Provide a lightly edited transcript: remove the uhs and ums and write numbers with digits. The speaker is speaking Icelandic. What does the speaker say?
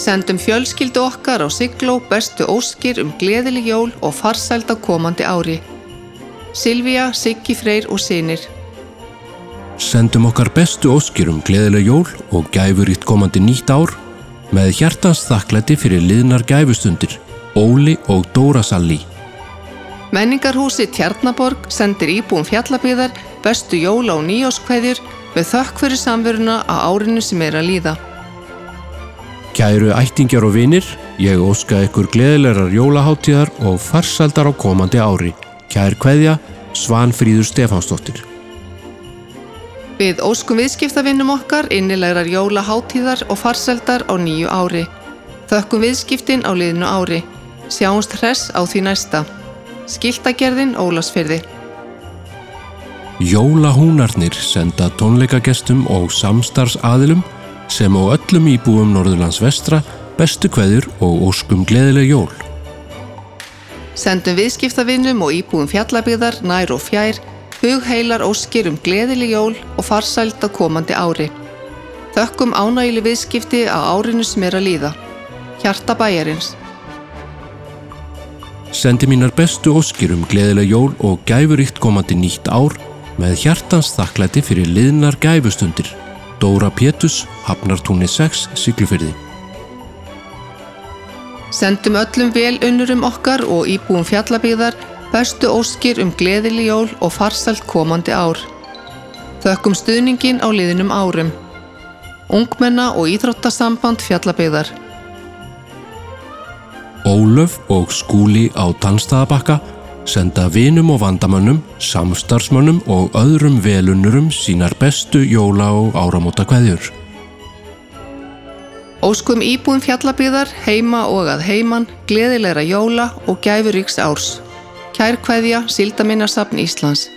Sendum fjölskyldu okkar á Sigló bestu óskir gleðileg jól og farsæld á komandi ári. Silvía, Siggi Freyr og synir. Sendum okkar bestu óskir gleðileg jól og gæfuríkt komandi nýtt ár með hjartans þakklæti fyrir liðnar gæfustundir, Óli og Dóra Sallí. Menningarhúsi Tjarnaborg sendir íbúum Fjallabyggðar bestu jóla- og nýárskveðjur með þökk fyrir samveruna á árinu sem að líða. Kæru ættingjar og vinir, ég óska ykkur gleðilegar jólahátíðar og farsældar á komandi ári. Kær kveðja, Svanfríður Stefánsdóttir. Við óskum viðskiptavinnum okkar innilegar jólahátíðar og farsældar á nýju ári. Þökkum viðskiptin á liðnu ári. Sjáumst hress á því næsta. Skiltagerðin Ólafsfirði. Jólahúnarnir senda tónleikagestum og samstarfsaðilum sem á öllum íbúum Norðurlands vestra bestu kveðjur og óskum gleðileg jól. Sendum viðskiptavinnum og íbúum Fjallabyggðar nær og fjær hugheilar óskir gleðileg jól og farsæld á komandi ári. Þökkum ánægjuleg viðskipti á árinu sem að líða. Hjarta bæjarins. Sendi mínar bestu óskir gleðileg jól og gæfuríkt komandi nýtt ár með hjartans þakklæti fyrir liðnar gæfustundir, Dóra Pétus, Hafnartúni 6, Siglufirði. Sendum öllum velunnurum okkar og íbúum Fjallabyggðar bestu óskir gleðileg jól og farsæld komandi ár. Þökkum stuðningin á liðnum árum. Ungmenna- og íþróttasamband Fjallabyggðar. Ólöf og Skúli á Tannstaðabakka senda vinum og vandamönnum, samstarfsmönnum og öðrum velunnurum sínar bestu jóla- og áramótakveðjur. Óskum íbúum Fjallabyggðar heima og að heiman gleðilegra jóla og gæfuríks árs. Kær kveðja Síldarminjasafn Íslands.